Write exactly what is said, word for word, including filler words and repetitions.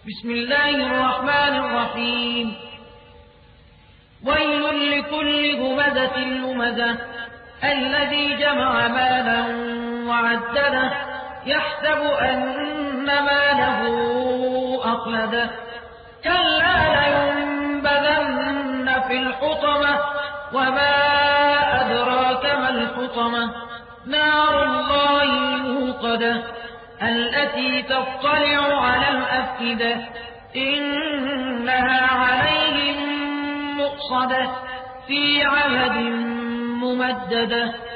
بسم الله الرحمن الرحيم. ويل لكل همزة لمزة الذي جمع مالا وعدده يحسب أن ماله أخلده كلا لينبذن في الحطمة وما أدراك ما الحطمة نار الله الموقدة التي تطلع على الأفئدة إنها عليهم مؤصدة في عهد ممددة